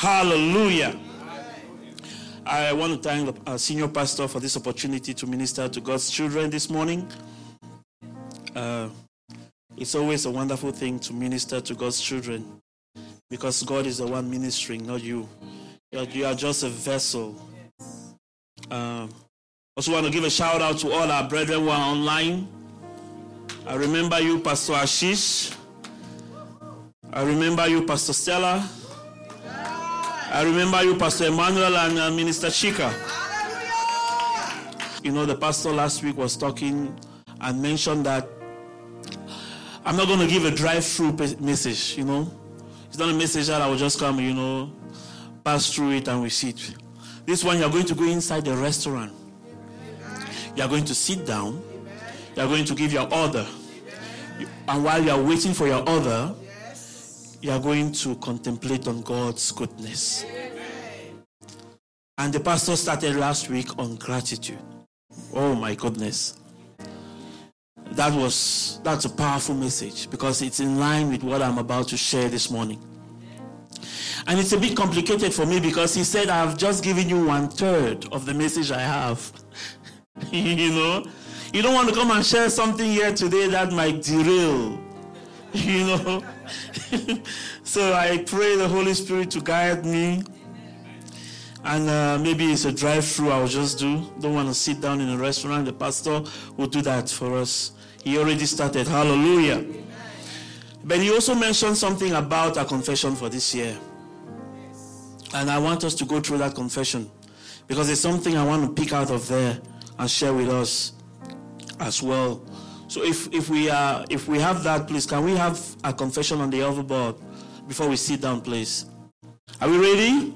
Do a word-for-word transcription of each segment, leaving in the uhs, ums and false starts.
Hallelujah. I want to thank our senior pastor for this opportunity to minister to God's children this morning. Uh, it's always a wonderful thing to minister to God's children because God is the one ministering, not you. You're, you are just a vessel. Um, also want to give a shout out to all our brethren who are online. I remember you, Pastor Ashish. I remember you, Pastor Stella. I remember you, Pastor Emmanuel and uh, Minister Chika. You know, the pastor last week was talking and mentioned that I'm not going to give a drive-through message, you know. It's not a message that I will just come, you know, pass through it and we sit. This one, you're going to go inside the restaurant. You're going to sit down. You're going to give your order. And while you're waiting for your order, you are going to contemplate on God's goodness. And the pastor started last week on gratitude. Oh my goodness. That was, that's a powerful message because it's in line with what I'm about to share this morning. And it's a bit complicated for me because he said, I've just given you one third of the message I have. You know, you don't want to come and share something here today that might derail. You know, so I pray the Holy Spirit to guide me. And uh, maybe it's a drive-through I'll just do. Don't want to sit down in a restaurant. The pastor will do that for us. He already started. Hallelujah. But he also mentioned something about our confession for this year. And I want us to go through that confession because it's something I want to pick out of there and share with us as well. So if, if we are if we have that, please, can we have a confession on the overboard before we sit down, please? Are we ready?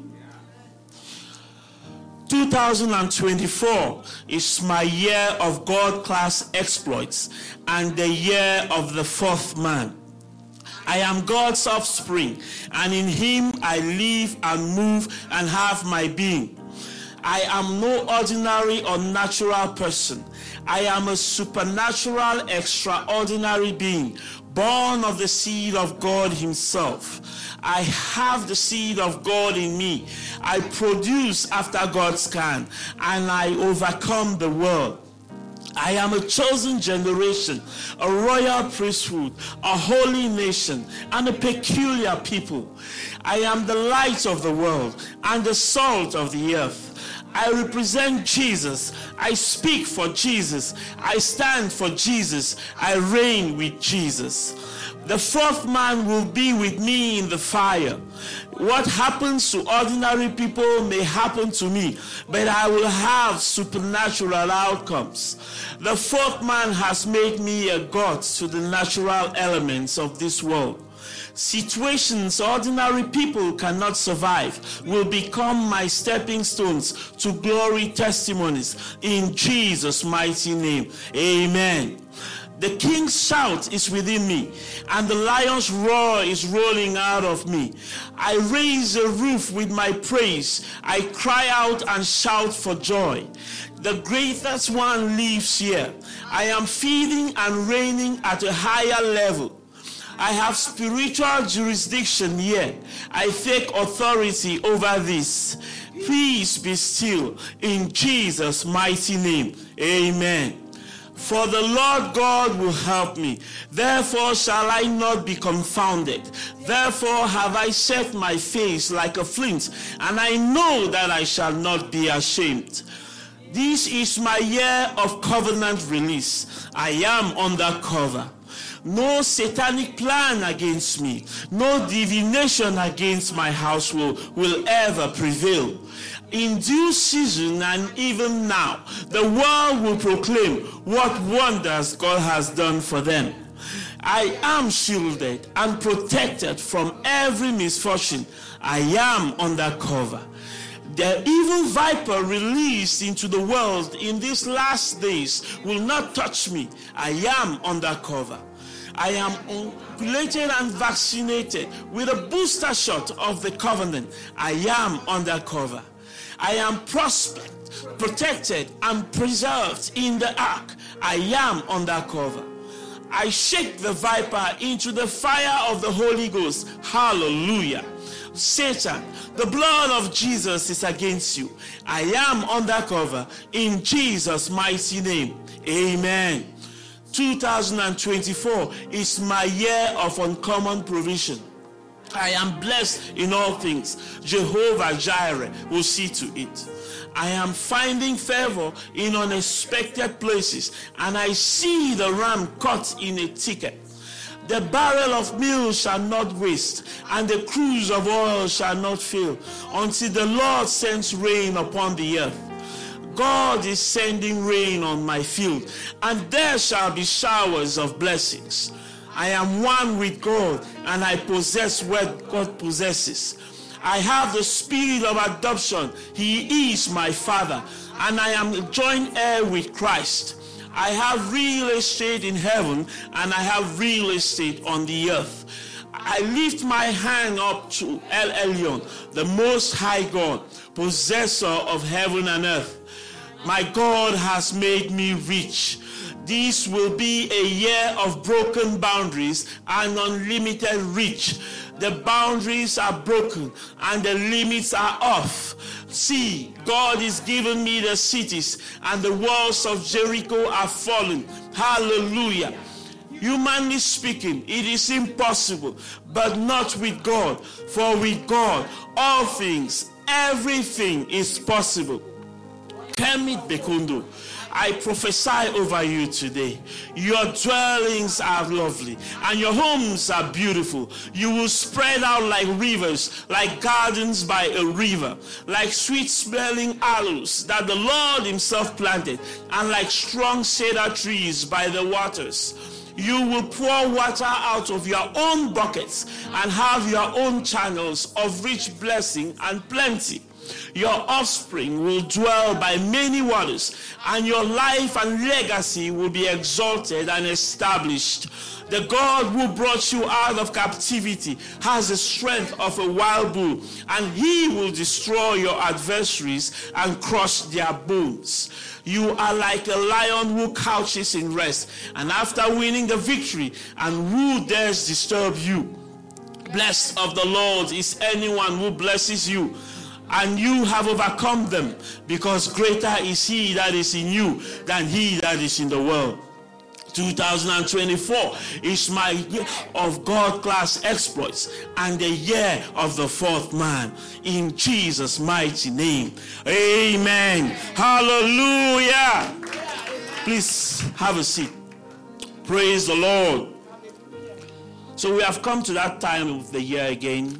two thousand twenty-four is my year of God-class exploits and the year of the fourth man. I am God's offspring, and in him I live and move and have my being. I am no ordinary or natural person. I am a supernatural, extraordinary being, born of the seed of God himself. I have the seed of God in me. I produce after God's kind, and I overcome the world. I am a chosen generation, a royal priesthood, a holy nation, and a peculiar people. I am the light of the world and the salt of the earth. I represent Jesus. I speak for Jesus. I stand for Jesus. I reign with Jesus. The fourth man will be with me in the fire. What happens to ordinary people may happen to me, but I will have supernatural outcomes. The fourth man has made me a god to the natural elements of this world. Situations ordinary people cannot survive will become my stepping stones to glory testimonies in Jesus' mighty name. Amen. The king's shout is within me, and the lion's roar is rolling out of me. I raise a roof with my praise. I cry out and shout for joy. The greatest one lives here. I am feeding and reigning at a higher level. I have spiritual jurisdiction here. I take authority over this. Peace be still in Jesus' mighty name. Amen. For the Lord God will help me. Therefore shall I not be confounded. Therefore have I set my face like a flint, and I know that I shall not be ashamed. This is my year of covenant release. I am under cover. No satanic plan against me, no divination against my household will ever prevail. In due season and even now, the world will proclaim what wonders God has done for them. I am shielded and protected from every misfortune. I am under cover. The evil viper released into the world in these last days will not touch me. I am under cover. I am inoculated and vaccinated with a booster shot of the covenant. I am under cover. I am prospered, protected, and preserved in the ark. I am under cover. I shake the viper into the fire of the Holy Ghost. Hallelujah. Satan, the blood of Jesus is against you. I am undercover in Jesus' mighty name. Amen. two thousand twenty-four is my year of uncommon provision. I am blessed in all things. Jehovah Jireh will see to it. I am finding favor in unexpected places, and I see the ram caught in a thicket. The barrel of meal shall not waste, and the cruse of oil shall not fail, until the Lord sends rain upon the earth. God is sending rain on my field, and there shall be showers of blessings. I am one with God, and I possess what God possesses. I have the spirit of adoption. He is my father, and I am joint heir with Christ. I have real estate in heaven, and I have real estate on the earth. I lift my hand up to El Elyon, the Most High God, possessor of heaven and earth. My God has made me rich. This will be a year of broken boundaries and unlimited reach. The boundaries are broken and the limits are off. See, God is giving me the cities, and the walls of Jericho are fallen. Hallelujah. Humanly speaking, it is impossible, but not with God. For with God, all things, everything is possible. Kemit Bekundo, I prophesy over you today. Your dwellings are lovely, and your homes are beautiful. You will spread out like rivers, like gardens by a river, like sweet-smelling aloes that the Lord himself planted, and like strong cedar trees by the waters. You will pour water out of your own buckets and have your own channels of rich blessing and plenty. Your offspring will dwell by many waters, and your life and legacy will be exalted and established. The God who brought you out of captivity has the strength of a wild bull, and he will destroy your adversaries and crush their bones. You are like a lion who couches in rest, and after winning the victory, and who dares disturb you? Blessed of the Lord is anyone who blesses you, and you have overcome them, because greater is he that is in you than he that is in the world. two thousand twenty-four is my year of God-class exploits and the year of the fourth man. In Jesus' mighty name. Amen. Hallelujah. Please have a seat. Praise the Lord. So we have come to that time of the year again.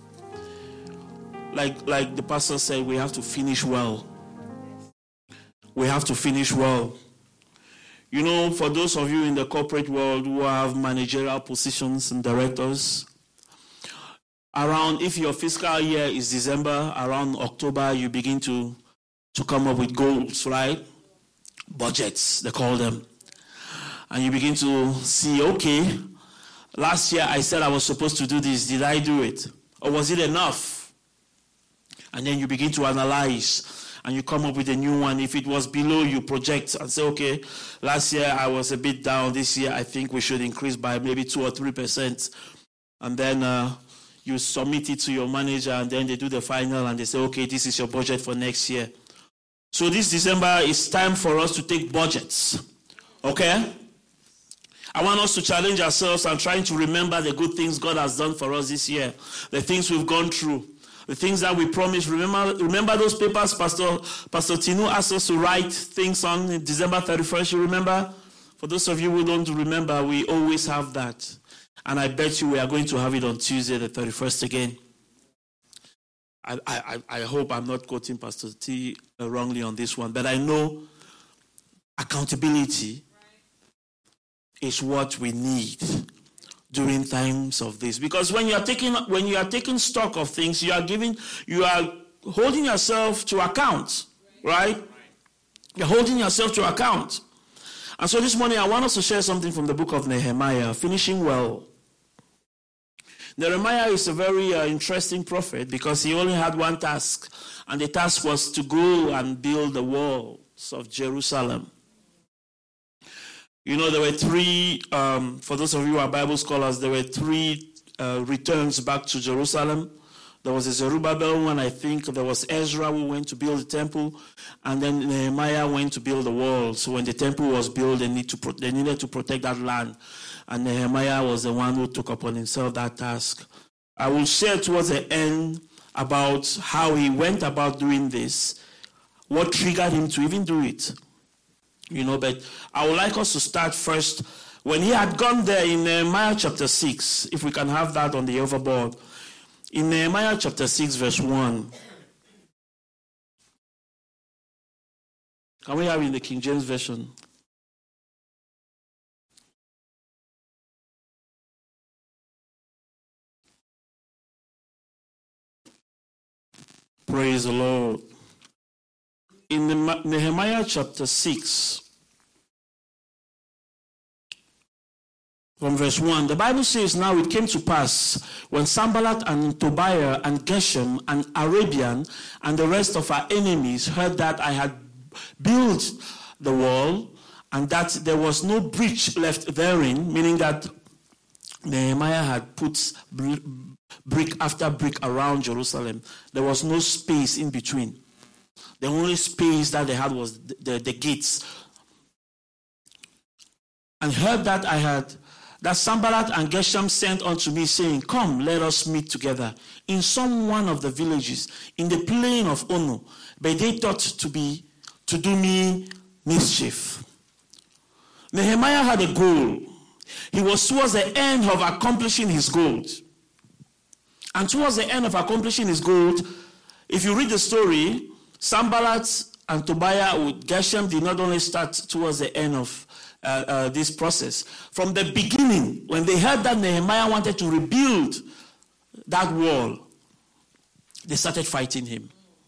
Like, like the pastor said, we have to finish well. We have to finish well. You know, for those of you in the corporate world who have managerial positions and directors, around, if your fiscal year is December, around October, you begin to, to come up with goals, right? Budgets, they call them. And you begin to see, okay, last year I said I was supposed to do this. Did I do it? Or was it enough? And then you begin to analyze, and you come up with a new one. If it was below, you project and say, okay, last year I was a bit down. This year I think we should increase by maybe two or three percent. And then uh, you submit it to your manager, and then they do the final, and they say, okay, this is your budget for next year. So this December is time for us to take budgets. Okay? I want us to challenge ourselves and trying to remember the good things God has done for us this year, the things we've gone through. The things that we promised. Remember, remember those papers Pastor Pastor Tinu asked us to write things on December thirty-first. You remember? For those of you who don't remember, we always have that. And I bet you we are going to have it on Tuesday the thirty-first again. I, I, I hope I'm not quoting Pastor T wrongly on this one, but I know accountability is what we need during times of this, because when you are taking when you are taking stock of things, you are giving, you are holding yourself to account, right? You're holding yourself to account. And so this morning I want us to share something from the book of Nehemiah, finishing well. Nehemiah is a very uh, interesting prophet because he only had one task, and the task was to go and build the walls of Jerusalem. You know, there were three, um, for those of you who are Bible scholars, there were three uh, returns back to Jerusalem. There was a Zerubbabel one, I think. There was Ezra who went to build the temple. And then Nehemiah went to build the wall. So when the temple was built, they, need to pro- they needed to protect that land. And Nehemiah was the one who took upon himself that task. I will share towards the end about how he went about doing this, what triggered him to even do it. You know, but I would like us to start first. When he had gone there in Nehemiah chapter six, if we can have that on the overboard. In Nehemiah chapter six, verse one. Can we have it in the King James Version? Praise the Lord. In Nehemiah chapter six, from verse one, the Bible says, now it came to pass when Sanballat and Tobiah and Geshem and Arabian and the rest of our enemies heard that I had built the wall and that there was no breach left therein, meaning that Nehemiah had put brick after brick around Jerusalem. There was no space in between. The only space that they had was the, the, the gates. And heard that I had that Sanballat and Geshem sent unto me, saying, come, let us meet together in some one of the villages, in the plain of Ono. But they thought to be, to do me mischief. Nehemiah had a goal. He was towards the end of accomplishing his goal. And towards the end of accomplishing his goal, if you read the story, Sanballat and Tobiah with Geshem did not only start towards the end of Uh, uh, this process. From the beginning, when they heard that Nehemiah wanted to rebuild that wall, they started fighting him.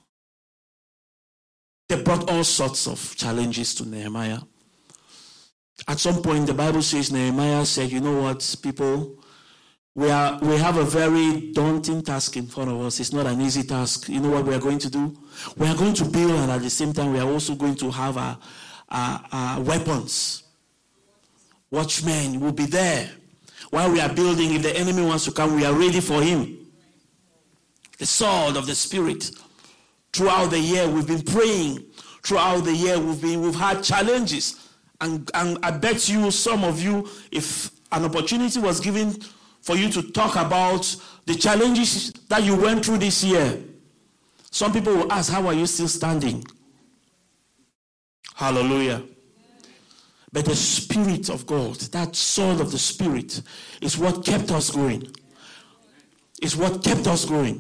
They brought all sorts of challenges to Nehemiah. At some point, the Bible says Nehemiah said, you know what, people, we are we have a very daunting task in front of us. It's not an easy task. You know what we are going to do? We are going to build, and at the same time, we are also going to have our, our, our weapons. Watchmen will be there. While we are building, if the enemy wants to come, we are ready for him. The sword of the Spirit. Throughout the year, we've been praying. Throughout the year, we've been we've had challenges. And, and I bet you, some of you, if an opportunity was given for you to talk about the challenges that you went through this year, some people will ask, how are you still standing? Hallelujah. But the Spirit of God, that sword of the Spirit, is what kept us going. Is what kept us going.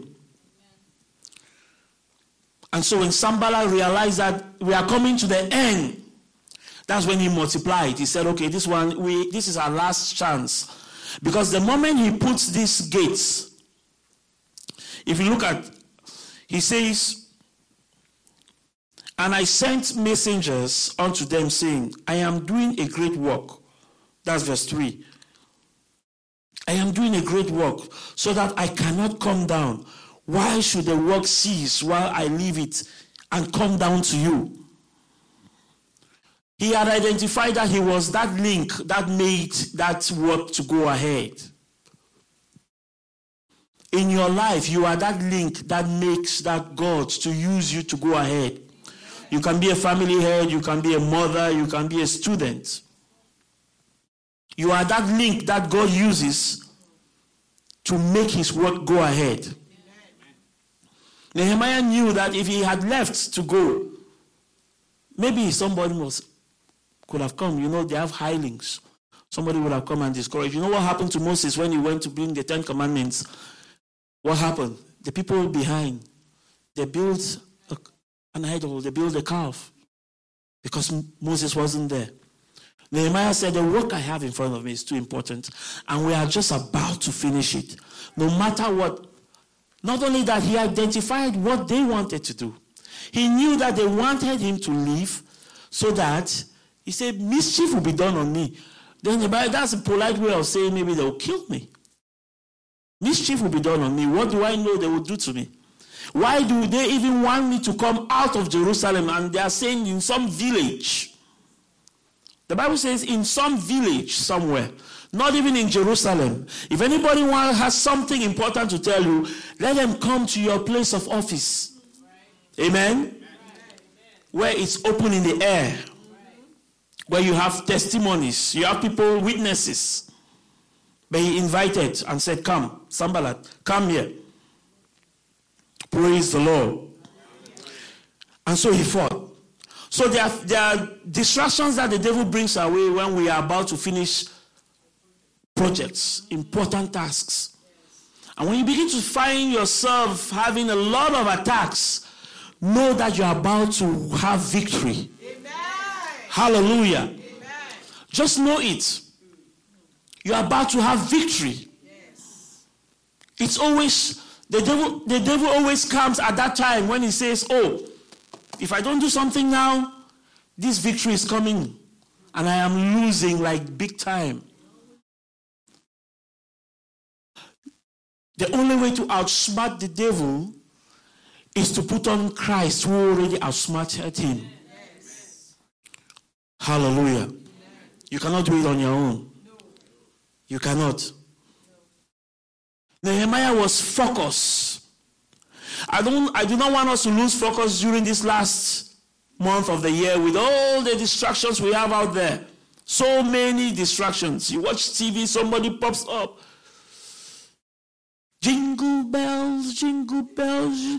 And so when Sanballat realized that we are coming to the end, that's when he multiplied. He said, okay, this one, we this is our last chance. Because the moment he puts these gates, if you look at, he says, and I sent messengers unto them, saying, I am doing a great work. That's verse three. I am doing a great work, so that I cannot come down. Why should the work cease while I leave it and come down to you? He had identified that he was that link that made that work to go ahead. In your life, you are that link that makes that God to use you to go ahead. You can be a family head, you can be a mother, you can be a student. You are that link that God uses to make his work go ahead. Nehemiah knew that if he had left to go, maybe somebody was, could have come. You know, they have hirelings. Somebody would have come and discouraged. You know what happened to Moses when he went to bring the Ten Commandments? What happened? The people behind, they built a an idol, they built a calf because Moses wasn't there. Nehemiah said, the work I have in front of me is too important, and we are just about to finish it. No matter what. Not only that, he identified what they wanted to do. He knew that they wanted him to leave so that, he said, mischief will be done on me. Then the Bible, that's a polite way of saying maybe they will kill me. Mischief will be done on me. What do I know they will do to me? Why do they even want me to come out of Jerusalem? And they are saying in some village. The The Bible says in some village somewhere, not even in Jerusalem. If anybody want, has something important to tell you, let them come to your place of office. Right. Amen? Amen? Where it's open in the air. Right. Where you have testimonies. You have people, witnesses. But he invited and said, come, Sanballat, come here. Praise the Lord. And so he fought. So there are, there are distractions that the devil brings our way when we are about to finish projects, important tasks. And when you begin to find yourself having a lot of attacks, know that you are about to have victory. Amen. Hallelujah. Amen. Just know it. You are about to have victory. Yes. It's always, the devil, the devil always comes at that time when he says, oh, if I don't do something now, this victory is coming. And I am losing like big time. The only way to outsmart the devil is to put on Christ, who already outsmarted him. Yes. Hallelujah. Yes. You cannot do it on your own. No. You cannot. No. Nehemiah was focused. I don't I do not want us to lose focus during this last month of the year with all the distractions we have out there. So many distractions. You watch T V, somebody pops up. Jingle bells, jingle bells.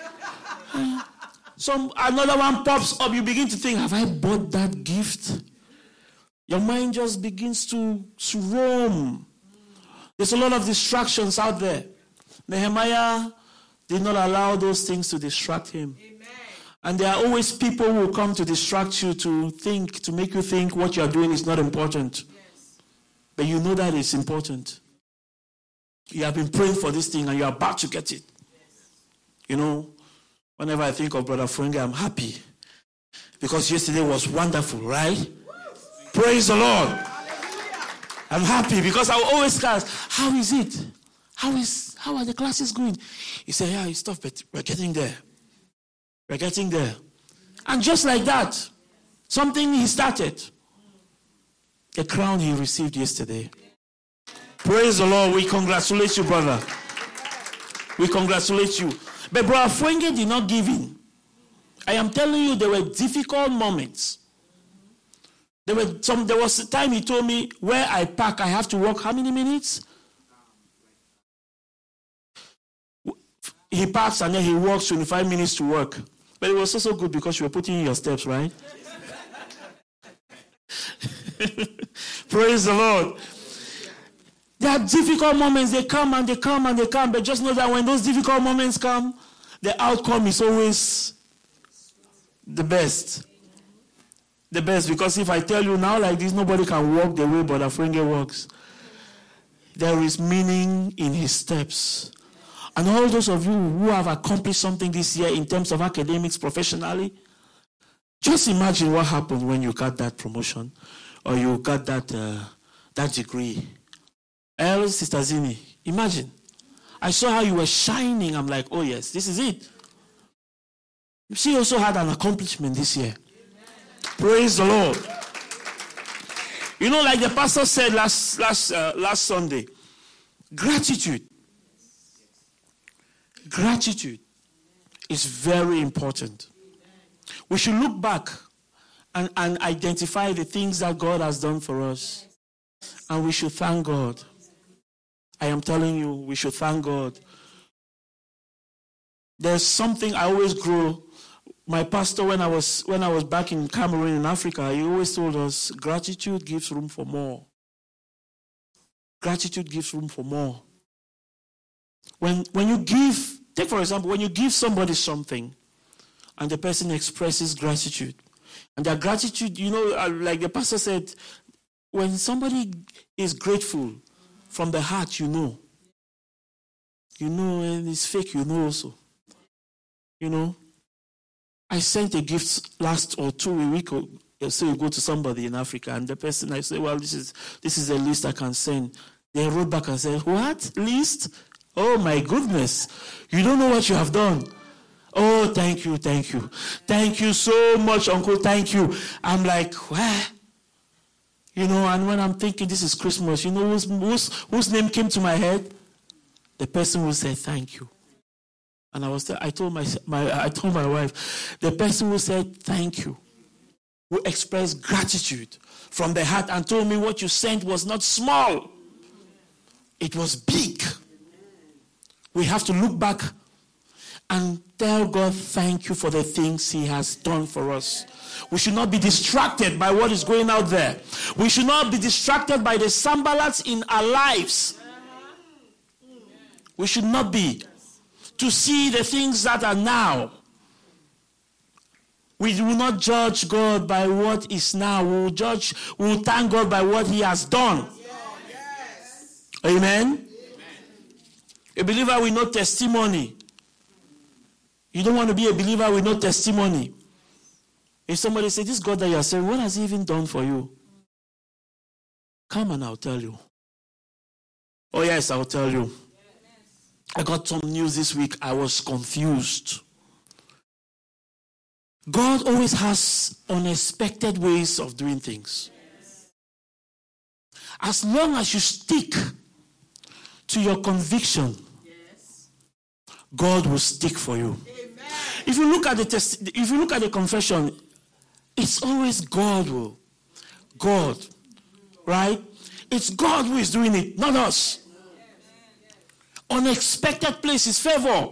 Some another one pops up. You begin to think, have I bought that gift? Your mind just begins to, to roam. There's a lot of distractions out there. Nehemiah did not allow those things to distract him. Amen. And there are always people who will come to distract you, to think, to make you think what you are doing is not important. Yes. But you know that it's important. You have been praying for this thing and you're about to get it. Yes. You know, whenever I think of Brother Frenge, I'm happy. Because yesterday was wonderful, right? Woo! Praise the Lord. Hallelujah. I'm happy because I will always ask, how is it? How is how are the classes going? He said, yeah, it's tough, but we're getting there. We're getting there. And just like that, something he started. The crown he received yesterday. Praise the Lord. We congratulate you, brother. We congratulate you. But Brother Frenge did not give in. I am telling you, there were difficult moments. There were some. There was a time he told me, where I park, I have to walk how many minutes? He parks and then he walks twenty-five minutes to work. But it was also good because you were putting in your steps, right? Praise the Lord. There are difficult moments. They come and they come and they come. But just know that when those difficult moments come, the outcome is always the best. The best. Because if I tell you now like this, nobody can walk the way Brother Frenge walks. There is meaning in his steps. And all those of you who have accomplished something this year in terms of academics professionally, just imagine what happened when you got that promotion or you got that uh, that degree. El, Sister Zini, imagine. I saw how you were shining. I'm like, oh yes, this is it. She also had an accomplishment this year. Amen. Praise the Lord. You know, like the pastor said last last uh, last Sunday, gratitude. Gratitude is very important. We should look back and, and identify the things that God has done for us. And we should thank God. I am telling you, we should thank God. There's something I always grow. My pastor, when I was when I was back in Cameroon in Africa, he always told us, gratitude gives room for more. Gratitude gives room for more. When when you give, take for example, when you give somebody something, and the person expresses gratitude, and that gratitude, you know, like the pastor said, when somebody is grateful from the heart, you know. You know, and it's fake, you know also. You know. I sent a gift last or two a week or so you go to somebody in Africa, and the person, I say, well, this is this is a list I can send. They wrote back and said, what? List? Oh my goodness. You don't know what you have done. Oh, thank you, thank you. Thank you so much, Uncle, thank you. I'm like, where? You know, and when I'm thinking this is Christmas, you know whose, whose, whose name came to my head? The person who said thank you. And I was, I told my, my, I told my wife, the person who said thank you, who expressed gratitude from the heart and told me what you sent was not small. It was big. We have to look back and tell God thank you for the things he has done for us. We should not be distracted by what is going out there. We should not be distracted by the Sanballats in our lives. We should not be. To see the things that are now. We will not judge God by what is now. We will judge, we will thank God by what he has done. Yes. Amen? Amen? A believer with no testimony. You don't want to be a believer with no testimony. If somebody says, this God that you are saying, what has he even done for you? Come and I'll tell you. Oh yes, I'll tell you. I got some news this week. I was confused. God always has unexpected ways of doing things. As long as you stick to your conviction, God will stick for you. If you look at the test, if you look at the confession, it's always God will. God. Right? It's God who is doing it, not us. Unexpected places, favor.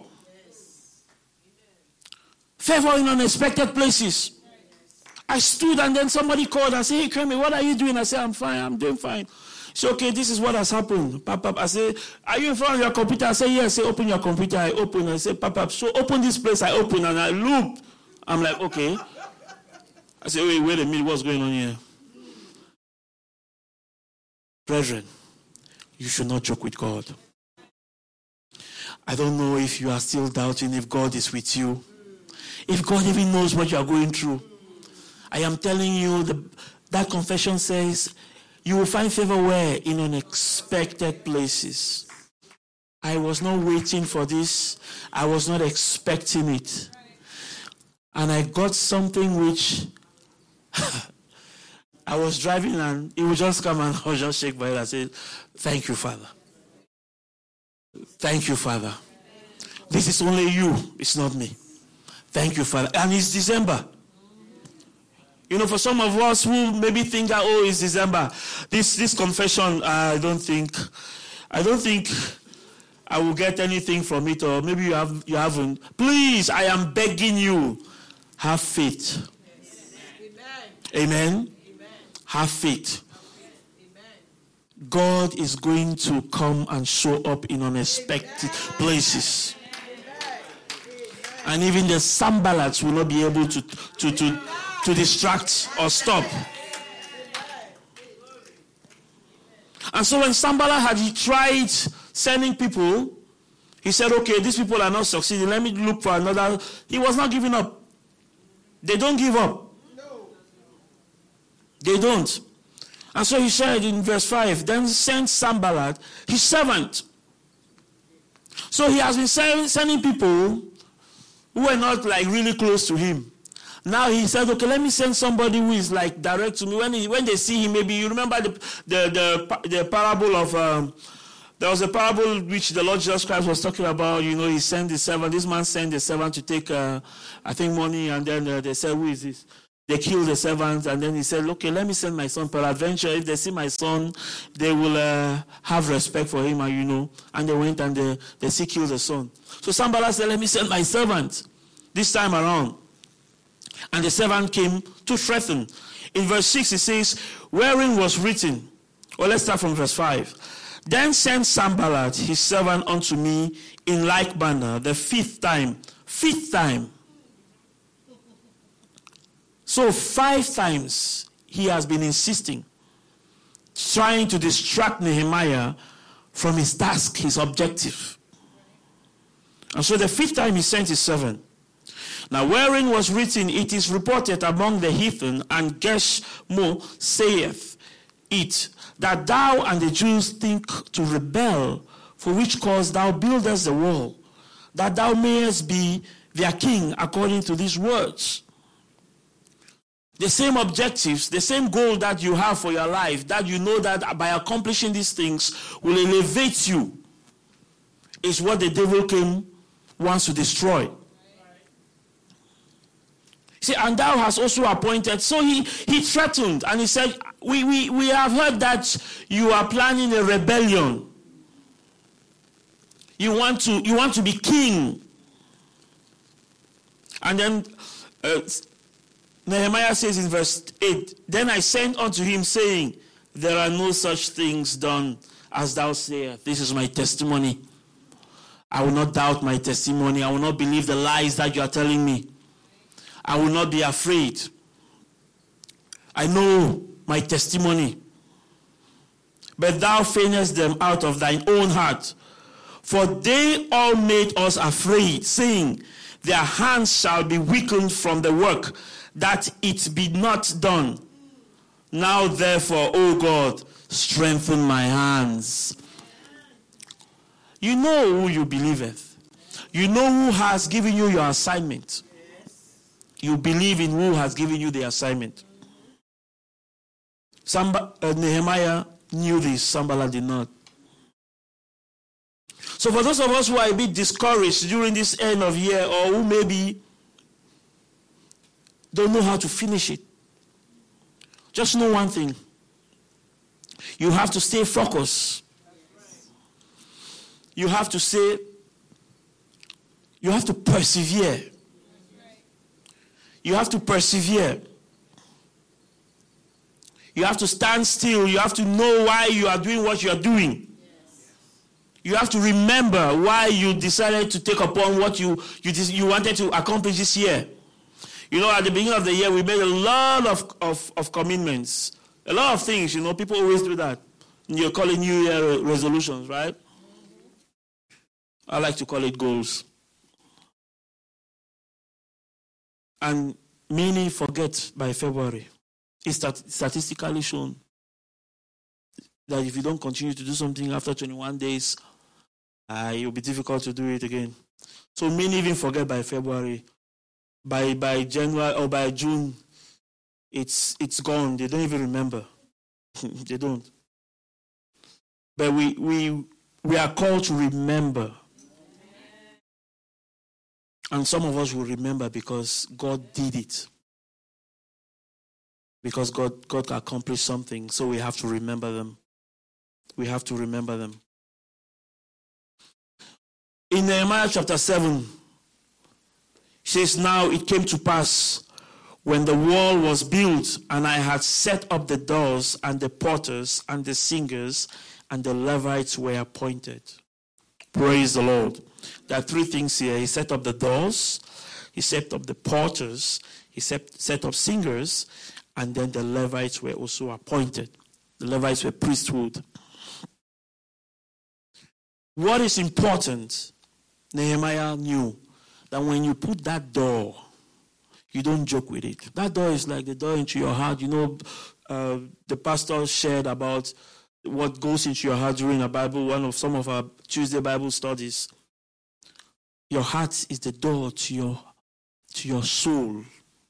Favor in unexpected places. I stood and then somebody called and said, hey, Kemi, what are you doing? I said, I'm fine, I'm doing fine. So, okay, this is what has happened. Papa, I say, are you in front of your computer? I say, yes. I say, open your computer. I open. I say, Papa, so open this place. I open and I look. I'm like, okay. I say, wait, wait a minute, what's going on here? Brethren, you should not joke with God. I don't know if you are still doubting if God is with you. If God even knows what you are going through. I am telling you, the, that confession says, you will find favor where? In unexpected places. I was not waiting for this. I was not expecting it. And I got something which I was driving and it would just come and I would just shake my head and say, thank you, Father. Thank you, Father. This is only you. It's not me. Thank you, Father. And it's December. You know, for some of us who maybe think that, oh, it's December, this this confession, I don't think, I don't think I will get anything from it, or maybe you have you haven't. Please, I am begging you, have faith. Amen. Amen. Amen. Have faith. Amen. God is going to come and show up in unexpected places. And even the Sanballats will not be able to, to, to, to distract or stop. And so when Sanballat had tried sending people, he said, okay, these people are not succeeding. Let me look for another. He was not giving up. They don't give up. They don't. And so he said in verse five, then sent Sanballat, his servant. So he has been sending people who were not like really close to him. Now he said, okay, let me send somebody who is like direct to me. When he, when they see him, maybe you remember the the the, the parable of, um, there was a parable which the Lord Jesus Christ was talking about. You know, he sent the servant. This man sent the servant to take, uh, I think, money. And then uh, they said, who is this? They killed the servant. And then he said, okay, let me send my son. Peradventure, if they see my son, they will uh, have respect for him. And you know, and they went and they, they see killed the son. So Sanballat said, let me send my servant this time around. And the servant came to threaten. In verse six it says, wherein was written, well, let's start from verse five. Then sent Sanballat his servant unto me in like manner the fifth time. Fifth time. So five times he has been insisting, trying to distract Nehemiah from his task, his objective. And so the fifth time he sent his servant. Now, wherein was written, it is reported among the heathen, and Geshmo saith it, that thou and the Jews think to rebel, for which cause thou buildest the wall, that thou mayest be their king according to these words. the same objectives, the same goal that you have for your life, that you know that by accomplishing these things will elevate you, is what the devil came wants to destroy. See, and thou hast also appointed. So he, he threatened and he said, we, we, we have heard that you are planning a rebellion. You want to, you want to be king. And then uh, Nehemiah says in verse eight, then I sent unto him saying, there are no such things done as thou sayest. This is my testimony. I will not doubt my testimony. I will not believe the lies that you are telling me. I will not be afraid. I know my testimony. But thou feignest them out of thine own heart. For they all made us afraid, saying, their hands shall be weakened from the work, that it be not done. Now therefore, O God, strengthen my hands. You know who you believeth. You know who has given you your assignment. You believe in who has given you the assignment. Samba, uh, Nehemiah knew this, Sanballat did not. So for those of us who are a bit discouraged during this end of year, or who maybe don't know how to finish it, just know one thing. You have to stay focused. You have to say, you have to persevere. You have to persevere. You have to stand still. You have to know why you are doing what you are doing. Yes. You have to remember why you decided to take upon what you, you, you wanted to accomplish this year. You know, at the beginning of the year, we made a lot of, of, of commitments. A lot of things, you know, people always do that. You call it New Year resolutions, right? I like to call it goals. And many forget by February. It's statistically shown that if you don't continue to do something after twenty-one days, uh, it will be difficult to do it again. So many even forget by February. By by January or by June, it's it's gone. They don't even remember. They don't. But we we we are called to remember. And some of us will remember because God did it. Because God, God accomplished something, so we have to remember them. We have to remember them. In Nehemiah chapter seven, it says, now it came to pass when the wall was built, and I had set up the doors, and the porters, and the singers, and the Levites were appointed. Praise the Lord. There are three things here. He set up the doors, he set up the porters, he set, set up singers, and then the Levites were also appointed. The Levites were priesthood. What is important, Nehemiah knew that when you put that door, you don't joke with it. That door is like the door into your heart. You know, uh, the pastor shared about what goes into your heart during a Bible, one of some of our Tuesday Bible studies. Your heart is the door to your, to your soul.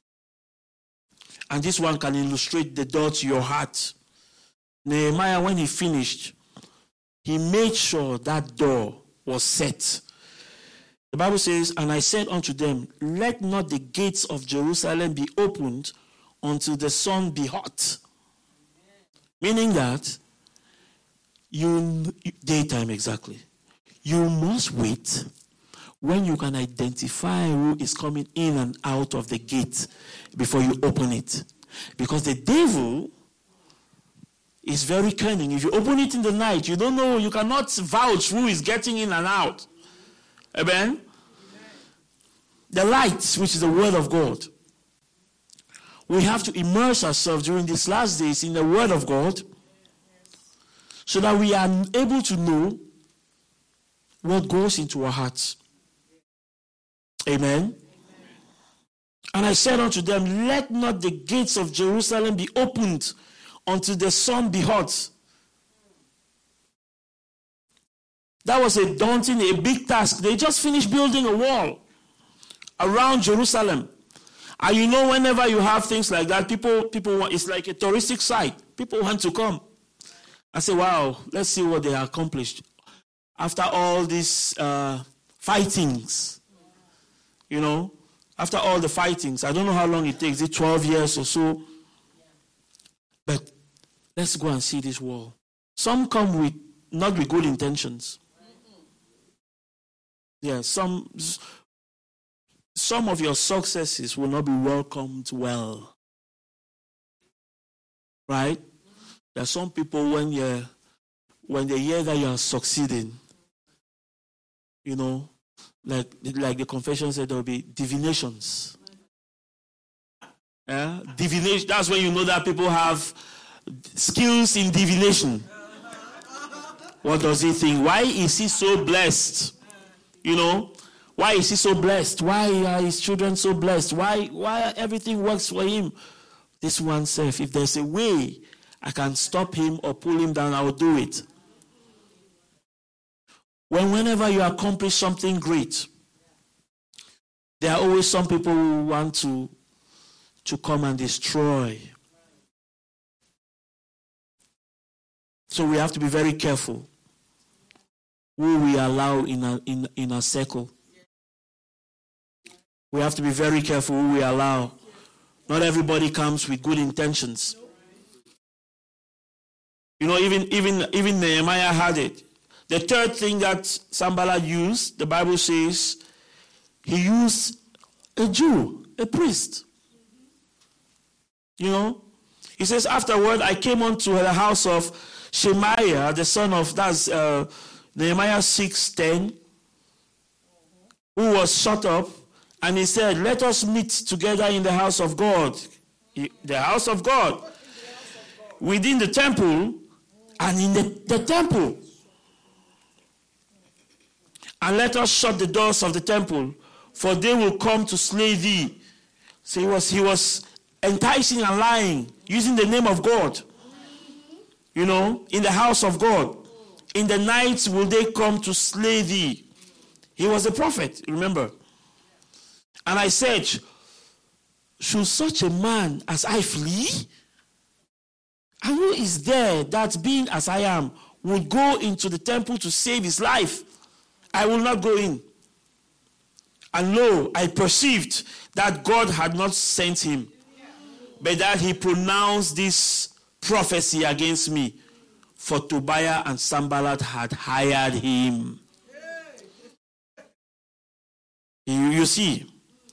And this one can illustrate the door to your heart. Nehemiah, when he finished, he made sure that door was set. The Bible says, and I said unto them, let not the gates of Jerusalem be opened until the sun be hot. Meaning that, you daytime exactly. You must wait when you can identify who is coming in and out of the gate before you open it. Because the devil is very cunning. If you open it in the night, you don't know, you cannot vouch who is getting in and out. Amen? Amen. The light, which is the word of God. We have to immerse ourselves during these last days in the word of God so that we are able to know what goes into our hearts. Amen. Amen. And I said unto them, let not the gates of Jerusalem be opened until the sun be hot. That was a daunting, a big task. They just finished building a wall around Jerusalem. And you know, whenever you have things like that, people, people want, it's like a touristic site. People want to come. I say, wow, let's see what they accomplished. After all these uh, fightings, you know, after all the fightings, I don't know how long it takes, it's twelve years or so. But let's go and see this wall. Some come with, not with good intentions. Yeah, some, some of your successes will not be welcomed well. Right? There are some people, when you when they hear that you are succeeding, you know, like like the confession said, there will be divinations. Yeah, divination. That's when you know that people have skills in divination. What does he think? Why is he so blessed? You know, why is he so blessed? Why are his children so blessed? Why why everything works for him? This one self, if there's a way I can stop him or pull him down, I will do it. When whenever you accomplish something great, there are always some people who want to, to come and destroy. So we have to be very careful who we allow in a, in, in a circle. We have to be very careful who we allow. Not everybody comes with good intentions. You know, even, even, even Nehemiah had it. The third thing that Sanballat used, the Bible says, he used a Jew, a priest. You know, he says, afterward, I came unto the house of Shemaiah, the son of, that's uh, Nehemiah six ten, who was shut up, and he said, let us meet together in the house of God. The house of God. Within the temple, and in the, the temple. And let us shut the doors of the temple, for they will come to slay thee. So he was, he was enticing and lying, using the name of God. You know, in the house of God. In the night will they come to slay thee. He was a prophet, remember. And I said, should such a man as I flee? And who is there that, being as I am, would go into the temple to save his life? I will not go in. And lo, I perceived that God had not sent him, but that he pronounced this prophecy against me. For Tobiah and Sanballat had hired him. You, you see.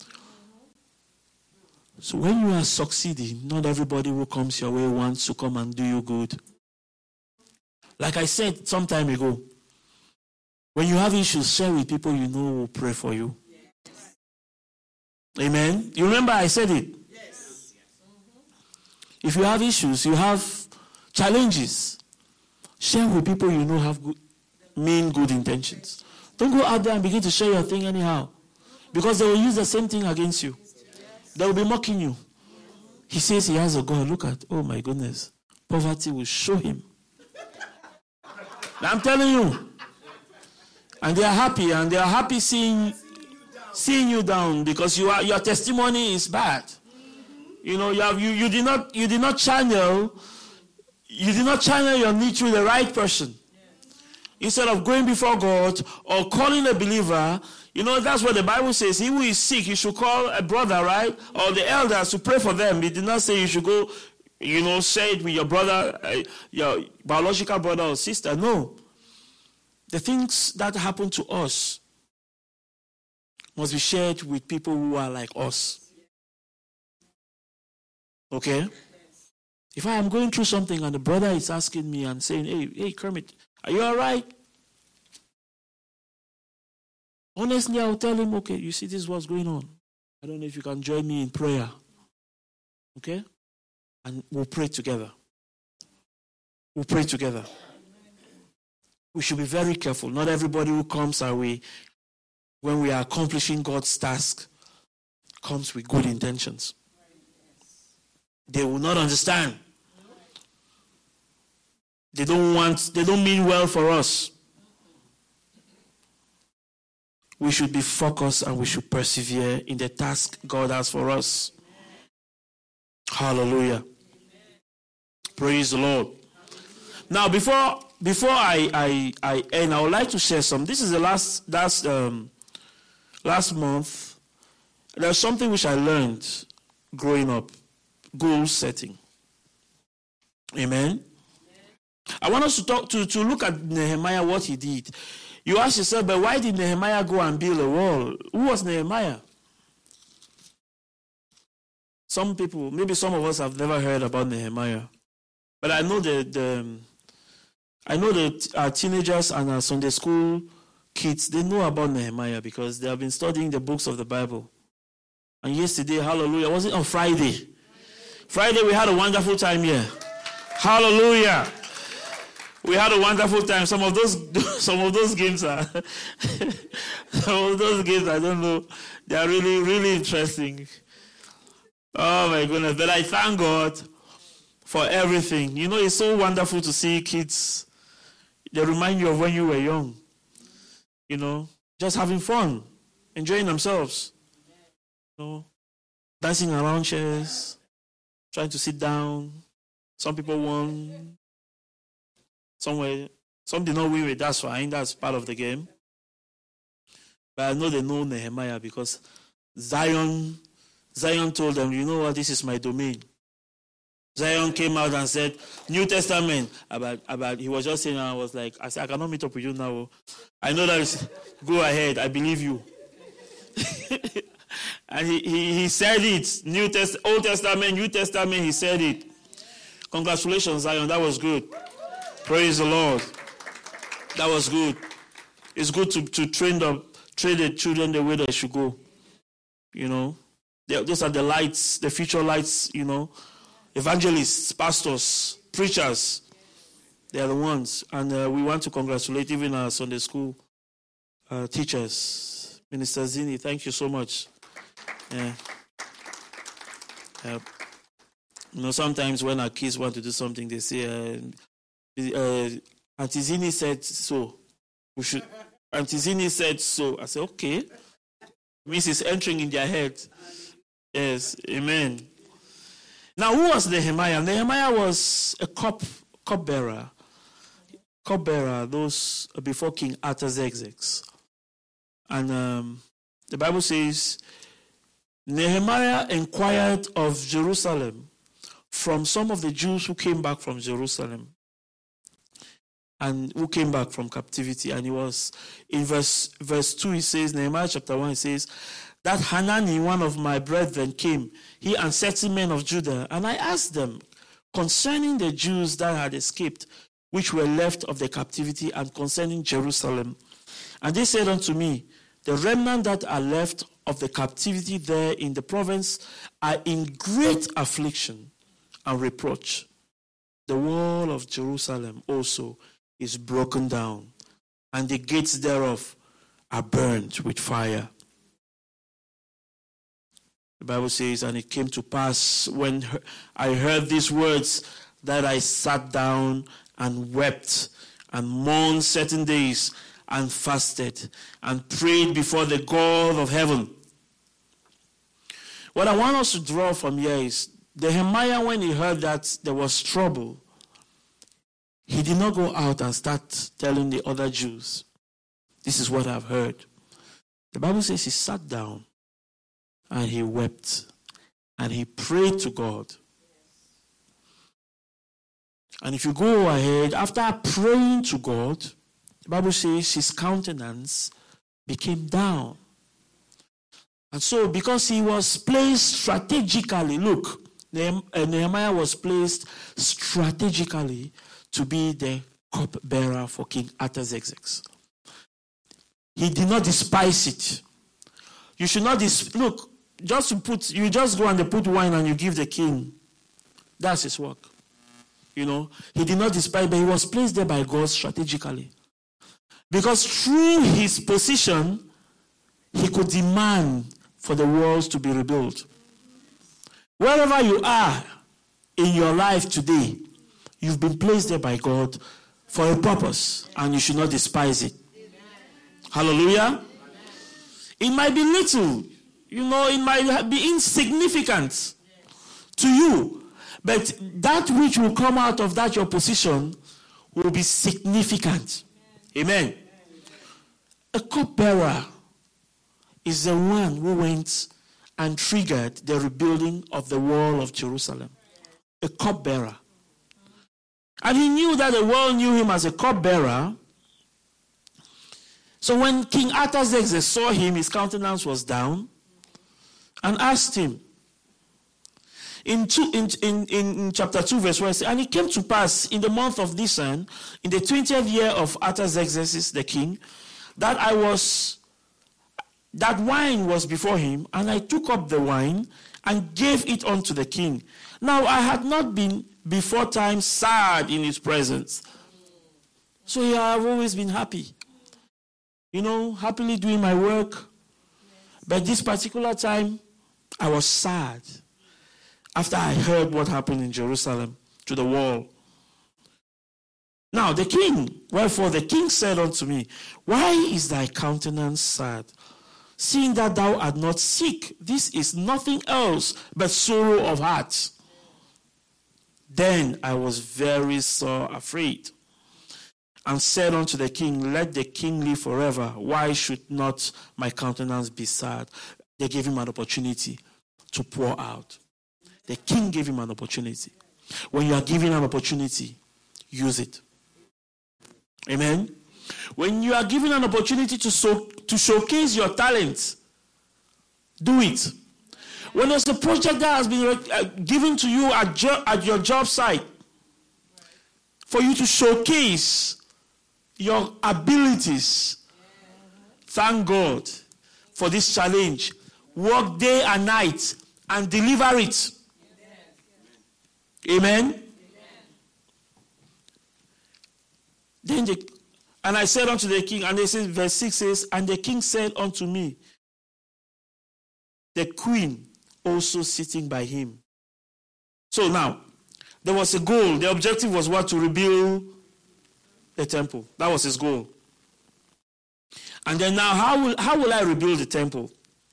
So when you are succeeding, not everybody who comes your way wants to come and do you good. Like I said some time ago, when you have issues, share with people you know who will pray for you. Yes. Amen? You remember I said it? Yes. If you have issues, you have challenges, share with people you know have good, mean good intentions. Don't go out there and begin to share your thing anyhow. Because they will use the same thing against you. They will be mocking you. He says he has a God. Look at, oh my goodness. Poverty will show him. I'm telling you. And they are happy, and they are happy seeing, seeing you down because you are, your testimony is bad. You know, you have you, you did not you did not channel you did not channel your need through the right person. Instead of going before God or calling a believer, you know, that's what the Bible says. He who is sick, you should call a brother, right? Or the elders to pray for them. It did not say you should go, you know, say it with your brother, uh, your biological brother or sister. No. The things that happen to us must be shared with people who are like us. Okay? If I am going through something and the brother is asking me and saying, hey, hey, Kermit, are you all right? Honestly, I'll tell him, okay, you see, this is what's going on. I don't know if you can join me in prayer. Okay? And we'll pray together. We'll pray together. We should be very careful. Not everybody who comes our way when we are accomplishing God's task comes with good intentions. They will not understand. They don't want, they don't mean well for us. we should be focused and we should persevere in the task God has for us. Hallelujah. Amen. Praise the Lord. Now, before before I, I, I end, I would like to share some. This is the last last um, last month. There's something which I learned growing up: goal setting. Amen. Amen. I want us to talk to to look at Nehemiah, what he did. You ask yourself, but why did Nehemiah go and build a wall? Who was Nehemiah? Some people, maybe some of us have never heard about Nehemiah, but I know the the I know that our teenagers and our Sunday school kids, they know about Nehemiah because they have been studying the books of the Bible. And yesterday, hallelujah, was it on Friday? Friday we had a wonderful time here. Hallelujah. We had a wonderful time. Some of those some of those games are some of those games, I don't know. They are really, really interesting. Oh my goodness. But I thank God for everything. You know, it's so wonderful to see kids. They remind you of when you were young. You know, just having fun, enjoying themselves. You know, dancing around chairs, trying to sit down. Some people won. Somewhere, some did not win it. That's fine. That's part of the game. But I know they know Nehemiah because Zion, Zion told them, you know what, this is my domain. Zion came out and said, New Testament, about, about, he was just saying, I was like, I said, I cannot meet up with you now. I know that is, go ahead, I believe you. And he, he, he said it, New Test, Old Testament, New Testament, he said it. Congratulations, Zion, that was good. Praise the Lord. That was good. It's good to, to train the, train the children the way they should go. You know, they, those are the lights, the future lights, you know. Evangelists, pastors, preachers, they are the ones. And uh, we want to congratulate even our Sunday school uh, teachers. Minister Zini, thank you so much. Yeah. Uh, you know, sometimes when our kids want to do something, they say, uh, uh, Auntie Zini said so. We should. Auntie Zini said so. I said, okay. Means it's entering in their head. Yes, amen. Now, who was Nehemiah? Nehemiah was a cup cupbearer. Cupbearer, those before King Artaxerxes. And um, the Bible says, Nehemiah inquired of Jerusalem from some of the Jews who came back from Jerusalem and who came back from captivity. And he was, in verse, verse two, he says, Nehemiah chapter one, he says, that Hanani, one of my brethren, came, he and certain men of Judah, and I asked them concerning the Jews that had escaped, which were left of the captivity, and concerning Jerusalem. And they said unto me, the remnant that are left of the captivity there in the province are in great affliction and reproach. The wall of Jerusalem also is broken down, and the gates thereof are burned with fire. The Bible says, and it came to pass when I heard these words that I sat down and wept and mourned certain days and fasted and prayed before the God of heaven. What I want us to draw from here is Nehemiah, when he heard that there was trouble, he did not go out and start telling the other Jews, this is what I've heard. The Bible says he sat down and he wept and he prayed to God. And if you go ahead, after praying to God, the Bible says his countenance became down. And so because he was placed strategically, look, Nehemiah was placed strategically to be the cupbearer for King Artaxerxes. He did not despise it. You should not dis- look, just to put, you just go and they put wine and you give the king. That's his work. You know, he did not despise, but he was placed there by God strategically. Because through his position, he could demand for the walls to be rebuilt. Wherever you are in your life today, you've been placed there by God for a purpose, and you should not despise it. Amen. Hallelujah. Amen. It might be little. You know, it might be insignificant to you. But that which will come out of that your position will be significant. Amen. A cupbearer is the one who went and triggered the rebuilding of the wall of Jerusalem. A cupbearer. And he knew that the world knew him as a cupbearer. So when King Artaxerxes saw him, his countenance was down, and asked him, in, two, in, in, in chapter two, verse one, and it came to pass in the month of Nisan, in the twentieth year of Artaxerxes the king, that I was, that wine was before him, and I took up the wine and gave it unto the king. Now I had not been before time sad in his presence. So yeah, I've always been happy. You know, happily doing my work. But this particular time, I was sad after I heard what happened in Jerusalem to the wall. Now the king, wherefore the king said unto me, why is thy countenance sad? Seeing that thou art not sick, this is nothing else but sorrow of heart. Then I was very sore afraid, and said unto the king, let the king live forever. Why should not my countenance be sad? They gave him an opportunity to pour out. The king gave him an opportunity. When you are given an opportunity, use it. Amen? When you are given an opportunity to, so, to showcase your talent, do it. When there's a project that has been uh, given to you at, jo- at your job site, for you to showcase your abilities, thank God for this challenge. Work day and night and deliver it. Amen? Amen. Then the, and I said unto the king, and they says, verse six says, and the king said unto me, the queen also sitting by him. So now, there was a goal. The objective was what? To rebuild the temple. That was his goal. And then now, how will, how will I rebuild the temple?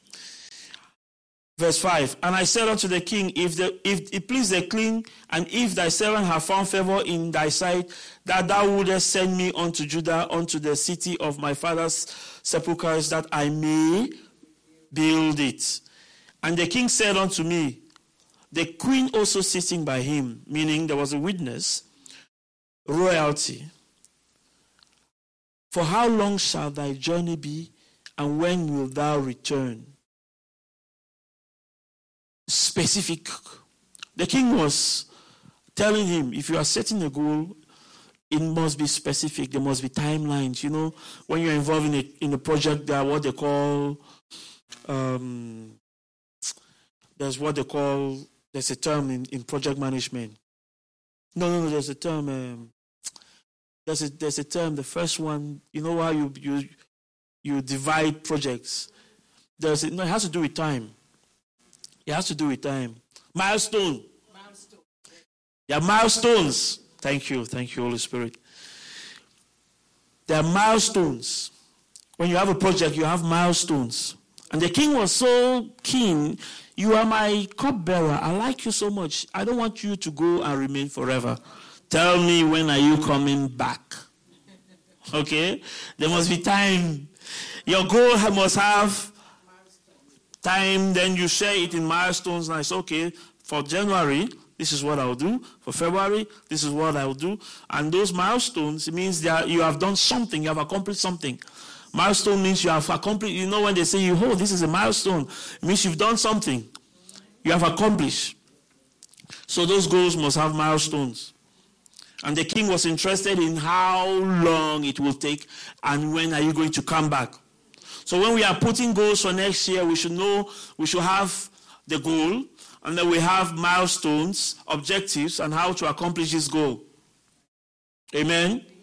Verse five, and I said unto the king, if the if it please the king, and if thy servant have found favor in thy sight, that thou wouldest send me unto Judah, unto the city of my father's sepulchres, that I may build it. And the king said unto me, the queen also sitting by him, meaning there was a witness, royalty. For how long shall thy journey be, and when wilt thou return? Specific. The king was telling him, if you are setting a goal, it must be specific. There must be timelines. You know, when you're involved in a, in a project, there are what they call, um, there's what they call, there's a term in, in project management. No, no, no, there's a term, um, there's a, there's a term, the first one, you know how you, you, you divide projects. There's a, no, it has to do with time. It has to do with time. Milestone. Milestone. There are milestones. Thank you. Thank you, Holy Spirit. There are milestones. When you have a project, you have milestones. And the king was so keen. You are my cupbearer. I like you so much. I don't want you to go and remain forever. Tell me, when are you coming back? Okay? There must be time. Your goal must have time, then you share it in milestones. And I say, okay, for January, this is what I'll do. For February, this is what I'll do. And those milestones, it means that you have done something, you have accomplished something. Milestone means you have accomplished. You know, when they say, you, oh, this is a milestone, it means you've done something. You have accomplished. So those goals must have milestones. And the king was interested in how long it will take and when are you going to come back. So when we are putting goals for next year, we should know, we should have the goal, and then we have milestones, objectives, and how to accomplish this goal. Amen? Amen.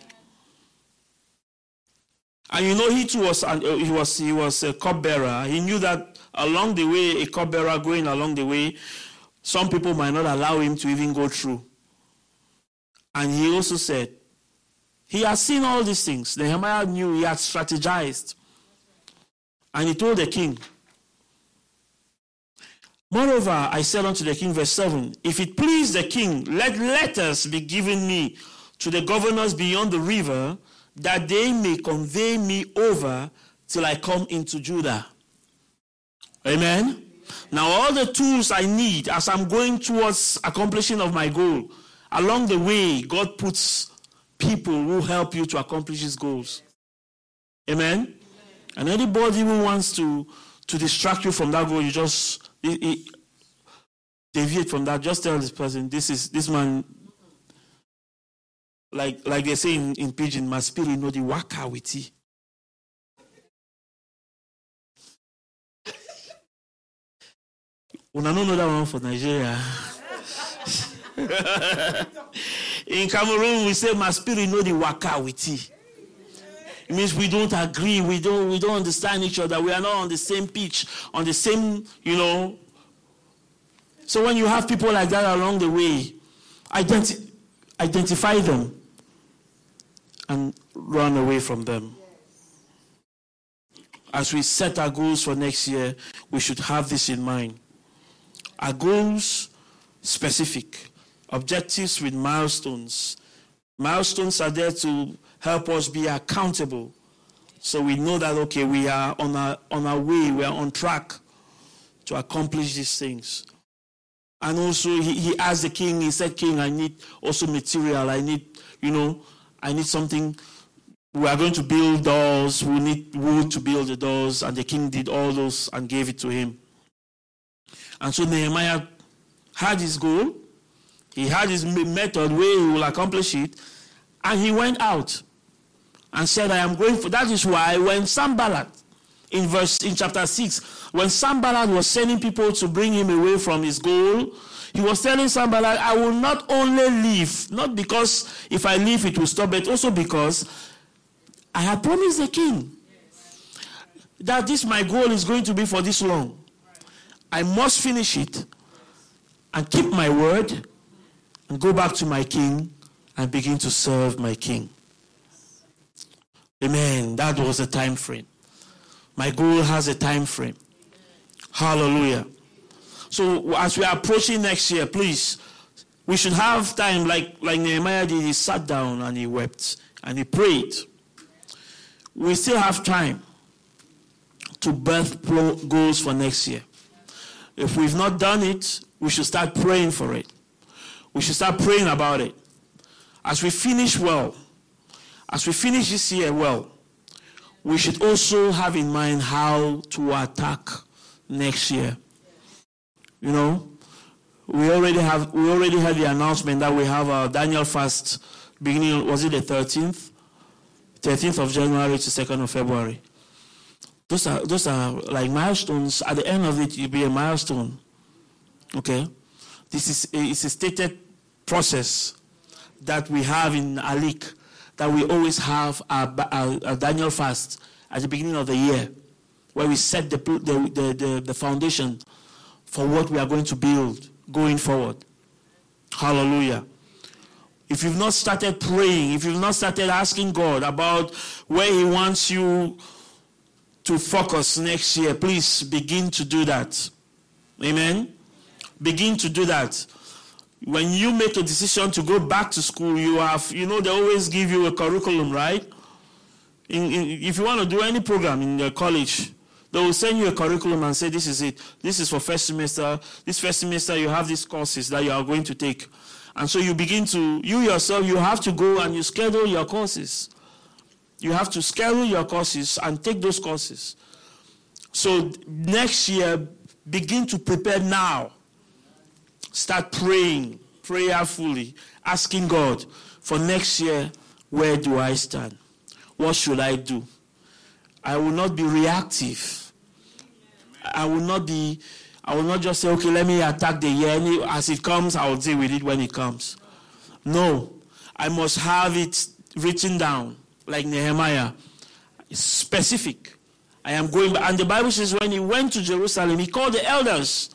And you know, he too was, he was, he was a cupbearer. He knew that along the way, a cupbearer going along the way, some people might not allow him to even go through. And he also said, he had seen all these things. Nehemiah knew, he had strategized. And he told the king, moreover, I said unto the king, verse seven, if it please the king, let letters be given me to the governors beyond the river, that they may convey me over till I come into Judah. Amen. Now all the tools I need as I'm going towards accomplishing of my goal, along the way, God puts people who help you to accomplish his goals. Amen. And anybody who wants to, to distract you from that goal, you just it, it, deviate from that. Just tell this person, this is this man, like like they say in, in Pidgin, my spirit know the waka with it. Una no know that one for Nigeria. In Cameroon, we say my spirit know the waka with it. It means we don't agree, we don't we don't understand each other, we are not on the same pitch, on the same, you know. So when you have people like that along the way, identi- identify them and run away from them. As we set our goals for next year, we should have this in mind. Our goals, specific. Objectives with milestones. Milestones are there to help us be accountable. So we know that, okay, we are on our, on our way, we are on track to accomplish these things. And also, he, he asked the king, he said, king, I need also material. I need, you know, I need something. We are going to build doors. We need wood to build the doors. And the king did all those and gave it to him. And so Nehemiah had his goal. He had his method where he will accomplish it. And he went out and said, I am going for... That is why when Sanballat, in verse in chapter six, when Sanballat was sending people to bring him away from his goal, he was telling Sanballat, I will not only leave, not because if I leave it will stop, but also because I have promised the king that this my goal is going to be for this long. I must finish it and keep my word and go back to my king and begin to serve my king. Amen. That was a time frame. My goal has a time frame. Hallelujah. So as we are approaching next year, please, we should have time like, like Nehemiah did. He sat down and he wept and he prayed. We still have time to birth goals for next year. If we've not done it, we should start praying for it. We should start praying about it. As we finish well, as we finish this year well, we should also have in mind how to attack next year. You know, we already have we already had the announcement that we have our Daniel fast beginning, was it the thirteenth? thirteenth of January to second of February. Those are those are like milestones. At the end of it, you'll be a milestone. Okay? This is a, it's a stated process that we have in Alik, that we always have our, our, our Daniel fast at the beginning of the year, where we set the, the, the, the, the foundation for what we are going to build going forward. Hallelujah. If you've not started praying, if you've not started asking God about where he wants you to focus next year, please begin to do that. Amen? Begin to do that. When you make a decision to go back to school, you have, you know, they always give you a curriculum, right? In, in, if you want to do any program in the college, they will send you a curriculum and say, this is it. This is for first semester. This first semester, you have these courses that you are going to take. And so you begin to, you yourself, you have to go and you schedule your courses. You have to schedule your courses and take those courses. So next year, begin to prepare now. Start praying, prayerfully, asking God for next year, where do I stand? What should I do? I will not be reactive. I will not be, I will not just say, okay, let me attack the year. As it comes, I will deal with it when it comes. No, I must have it written down, like Nehemiah. It's specific. I am going back. And the Bible says when he went to Jerusalem, he called the elders.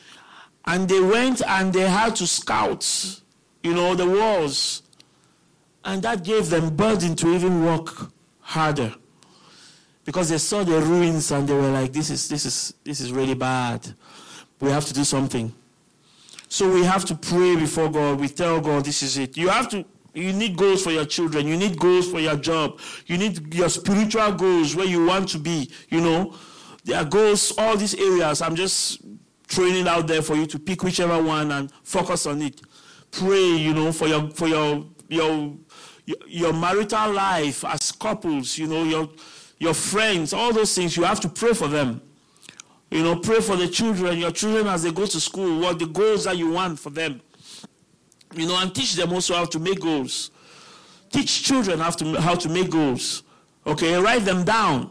And they went and they had to scout, you know, the walls. And that gave them burden to even work harder. Because they saw the ruins and they were like, this is this is this is really bad. We have to do something. So we have to pray before God. We tell God, this is it. You have to, you need goals for your children. You need goals for your job. You need your spiritual goals where you want to be, you know. There are goals, all these areas. I'm just throwing it out there for you to pick whichever one and focus on it. Pray, you know, for your for your your your marital life as couples, you know, your your friends, all those things. You have to pray for them. You know, pray for the children, your children as they go to school, what the goals that you want for them. You know, and teach them also how to make goals. Teach children how to how to make goals. Okay, write them down.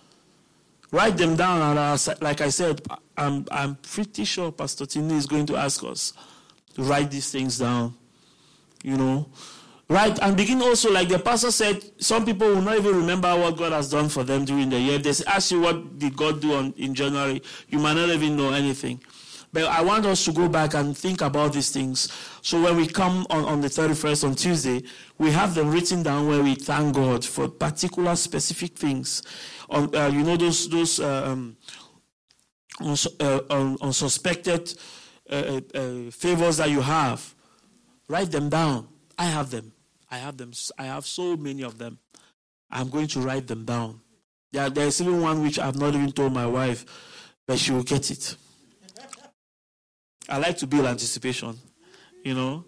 Write them down, and uh, like I said, I'm I'm pretty sure Pastor Tini is going to ask us to write these things down. You know, write and begin also, like the pastor said. Some people will not even remember what God has done for them during the year. If they ask you what did God do on, in January, you might not even know anything. But I want us to go back and think about these things. So when we come on, on the thirty-first on Tuesday, we have them written down where we thank God for particular specific things. On uh, you know those those uh, um, uns- uh, un- unsuspected uh, uh, favors that you have. Write them down. I have them. I have them. I have so many of them. I'm going to write them down. There, there's even one which I've not even told my wife, but she will get it. I like to build anticipation, you know.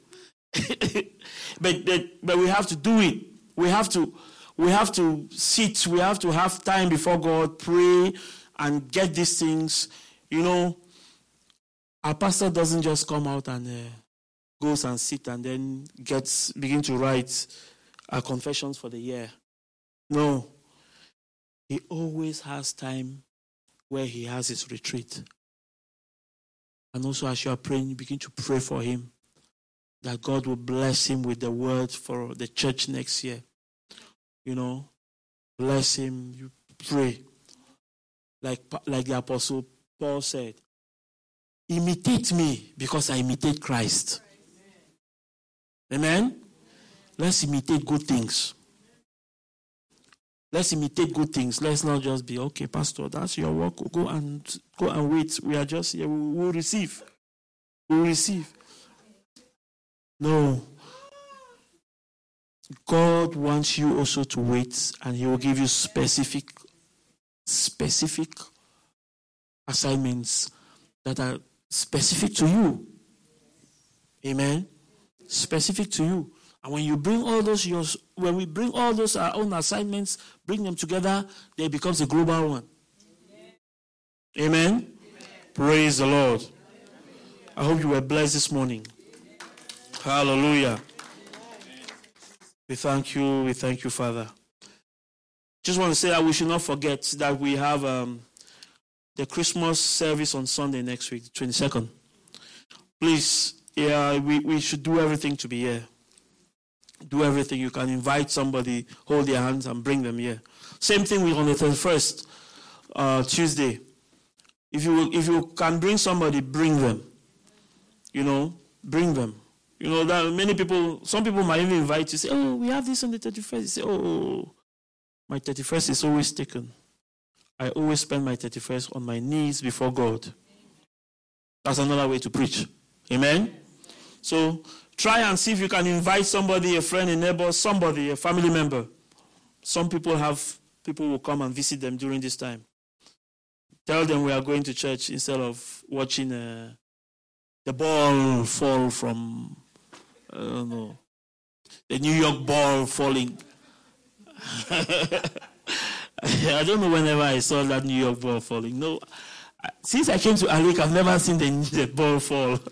but, but but we have to do it. We have to we have to sit. We have to have time before God, pray, and get these things. You know, our pastor doesn't just come out and uh, goes and sit and then gets begin to write our confessions for the year. No, he always has time where he has his retreat. And also as you are praying, you begin to pray for him, that God will bless him with the word for the church next year. You know, bless him, you pray. Like, like the Apostle Paul said, imitate me because I imitate Christ. Amen? Let's imitate good things. Let's imitate good things. Let's not just be, okay, Pastor, that's your work. Go and go and wait. We are just here. We will receive. We will receive. No. God wants you also to wait, and he will give you specific, specific assignments that are specific to you. Amen? Specific to you. And when you bring all those, your, when we bring all those our own assignments, bring them together, they becomes a global one. Amen? Amen? Praise the Lord. I hope you were blessed this morning. Hallelujah. We thank you. We thank you, Father. Just want to say that we should not forget that we have um, the Christmas service on Sunday next week, twenty-second. Please, yeah, we, we should do everything to be here. Do everything. You can invite somebody, hold their hands, and bring them here. Same thing with on the thirty-first, uh, Tuesday. If you if you can bring somebody, bring them. You know, bring them. You know, that many people, some people might even invite you, say, oh, we have this on the thirty-first. You say, oh, my thirty-first is always taken. I always spend my thirty-first on my knees before God. That's another way to preach. Amen? So, try and see if you can invite somebody, a friend, a neighbor, somebody, a family member. Some people have, people will come and visit them during this time. Tell them we are going to church instead of watching uh, the ball fall from, I don't know, the New York ball falling. I don't know whenever I saw that New York ball falling. No, since I came to Alik, I've never seen the, the ball fall.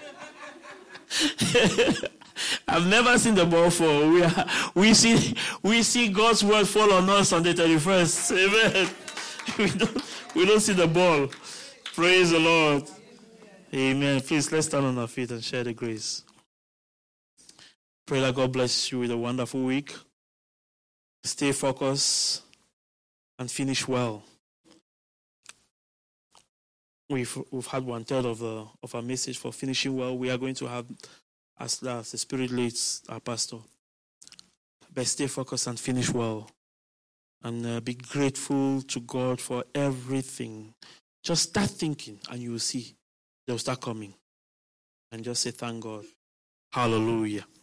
I've never seen the ball fall. We are, we see we see God's word fall on us on the thirty-first. Amen. We don't we don't see the ball. Praise the Lord. Amen. Please let's stand on our feet and share the grace. Pray that God bless you with a wonderful week. Stay focused and finish well. We've we've had one third of the of our message for finishing well. We are going to have, as, as the Spirit leads our pastor. But stay focused and finish well. and uh, be grateful to God for everything. Just start thinking and you will see they'll start coming. And just say, thank God. Hallelujah.